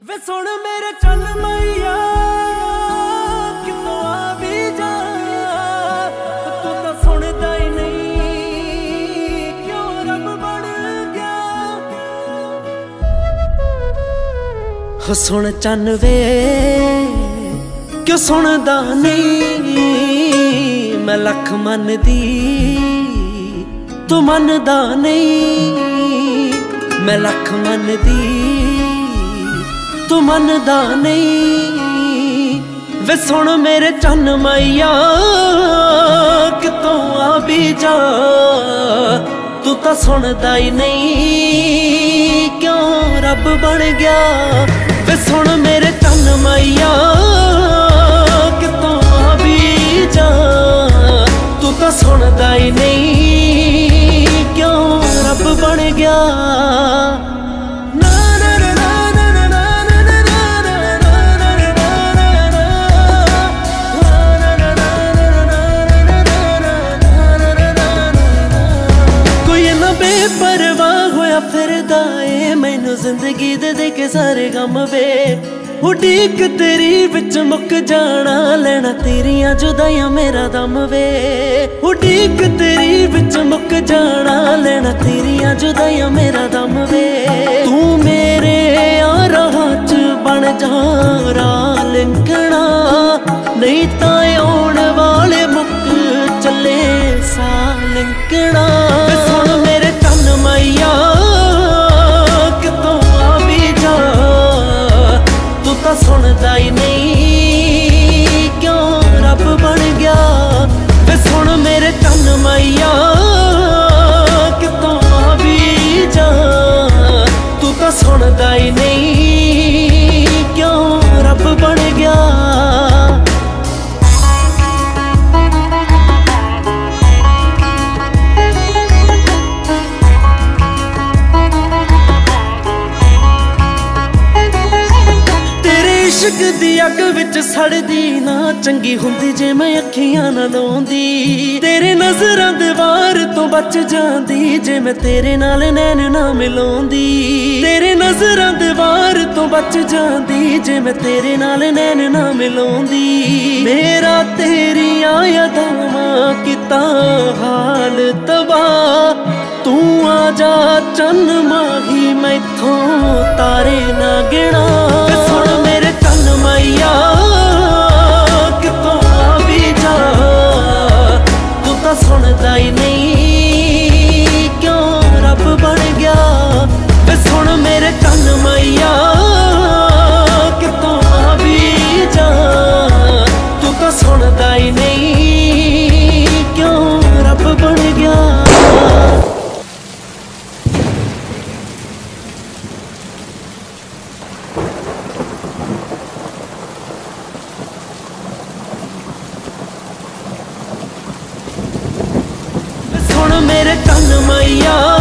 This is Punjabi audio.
ਵੇ ਸੁਣ ਮੇਰੇ ਚੰਨ ਮਈਆ ਕਿਤੋਂ ਆ ਵੀ ਜਾ, ਤੂੰ ਤਾਂ ਸੁਣਦਾ ਹੀ ਨਹੀਂ ਕਿਉਂ ਰੱਬ ਬਣ ਗਿਆ। ਹੋ ਸੁਣ ਚੰਨ ਵੇ ਕਿਉਂ ਸੁਣਦਾ ਨਹੀਂ, ਮੈਂ ਲੱਖ ਮੰਨਦੀ ਤੂੰ ਮੰਨਦਾ ਨਹੀਂ, ਮੈਂ ਲੱਖ ਮੰਨਦੀ ਤੂੰ ਮੰਨਦਾ ਨਹੀਂ। ਵੇ ਸੁਣ ਮੇਰੇ ਚੰਨ ਮਾਈਆ ਕਿਤੋਂ ਆ ਵੀ ਜਾ, ਤੂੰ ਤਾਂ ਸੁਣਦਾ ਹੀ ਨਹੀਂ ਕਿਉਂ ਰੱਬ ਬਣ ਗਿਆ। ਵੇ ਸੁਣ ਮੇਰੇ ਚੰਨ ਮਾਈਆ ਕਿਤੋਂ ਆ ਵੀ ਜਾ, ਤੂੰ ਤਾਂ ਸੁਣਦਾ ਹੀ ਨਹੀਂ ਕਿਉਂ ਰੱਬ ਬਣ ਗਿਆ। ਬੇਪਰਵਾਹ ਹੋਇਆ ਫਿਰਦਾ ਏ ਮੈਨੂੰ ਜ਼ਿੰਦਗੀ ਦੇ ਕੇ ਸਾਰੇ ਗਮ ਵੇ, ਉਡੀਕ ਤੇਰੀ ਵਿੱਚ ਮੁੱਕ ਜਾਣਾ ਲੈਣਾ ਤੇਰੀਆਂ ਜੁਦਾਈਆਂ ਮੇਰਾ ਦਮ ਵੇ, ਉਡੀਕ ਤੇਰੀ ਵਿੱਚ ਮੁੱਕ ਜਾਣਾ ਲੈਣਾ ਤੇਰੀਆਂ ਜੁਦਾਈਆਂ ਮੇਰਾ ਦਮ ਵੇ। ਤੂੰ ਮੇਰੇ ਰਾਹਾਂ 'ਚ ਬਣ ਜਾ ਰਾਹ ਲੰਘਣਾ, ਨਹੀਂ ਤਾਂ ਆਉਣ ਵਾਲੇ ਮੁੱਕ ਚੱਲੇ ਸਾਹ ਲੰਘਣਾ। ਸੁਣ ਮੇਰੇ ਚੰਨ ਮਾਈਆ ਕਿਤੋਂ ਆ ਵੀ ਜਾ, ਤੂੰ ਤਾਂ ਸੁਣਦਾ ਹੀ ਨਹੀਂ ਕਿਉਂ ਰੱਬ ਬਣ ਗਿਆ। ਵੇ ਸੁਣ ਮੇਰੇ ਚੰਨ ਮਾਈਆ ਕਿਤੋਂ ਆ ਵੀ ਜਾ, ਤੂੰ ਤਾਂ ਸੁਣਦਾ ਹੀ ਨਹੀਂ ਕਿਉਂ ਰੱਬ ਬਣ ਗਿਆ। ਇਸ਼ਕ ਦੀ ਅੱਗ ਵਿੱਚ ਸੜਦੀ ਨਾ ਚੰਗੀ ਹੁੰਦੀ ਜੇ ਮੈਂ ਅੱਖੀਆਂ ਨਾ ਲਾਉਂਦੀ, ਤੇਰੇ ਨਜ਼ਰਾਂ ਦੇ ਵਾਰ ਤੋਂ ਬਚ ਜਾਂਦੀ ਜੇ ਮੈਂ ਤੇਰੇ ਨਾਲ ਨੈਣ ਨਾ ਮਿਲਾਉਂਦੀ, ਤੇਰੇ ਨਜ਼ਰਾਂ ਦੇ ਵਾਰ ਤੋਂ ਬਚ ਜਾਂਦੀ ਜੇ ਮੈਂ ਤੇਰੇ ਨਾਲ ਨੈਣ ਨਾ ਮਿਲਾਉਂਦੀ। ਮੇਰਾ ਤੇਰੀਆਂ ਯਾਦਾਂ ਕੀਤਾ ਹਾਲ ਤਬਾਹ, ਤੂੰ ਆ ਜਾ ਚੰਨ ਮਾਹੀ ਮੈਥੋਂ ਤਾਰੇ ਨਾ ਗਿਣਾ। ਸੁਣ ਮੇਰੇ ਚੰਨ ਮਾਈਆ ਕਿਤੋਂ ਆ ਵੀ ਜਾ, ਤੂੰ ਤਾਂ ਸੁਣਦਾ ਹੀ ਨਹੀਂ ਕਿਉਂ ਰੱਬ ਬਣ ਗਿਆ। ਵੇ ਸੁਣ ਮੇਰੇ ਚੰਨ ਮਾਈਆ ਕਿਤੋਂ ਆ ਵੀ ਜਾ, ਤੂੰ ਤਾਂ ਸੁਣਦਾ ਹੀ ਨਹੀਂ ਕਿਉਂ ਰੱਬ ਬਣ ਗਿਆ। ਸੁਣ ਮੇਰੇ ਚੰਨ ਮਾਈਆ